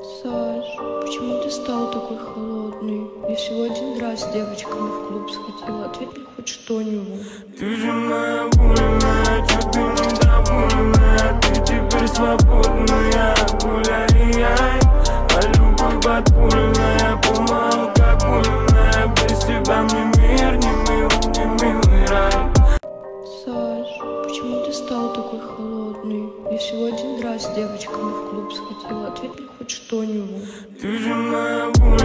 Саш, почему ты стал такой холодный? Я всего один раз с девочками в клуб сходила. Ответь мне хоть что-нибудь. Ты же моя вольная, чё ты недовольная? Ты теперь свободная, гуляй, а любовь подпольная, по-моему, как больная. Без тебя мне мир не мил, не милый рай. Саш, почему ты стал такой холодный? Я всего один раз с девочками в клуб сходила. Ответь мне хоть что-нибудь. Ты же моя вольная.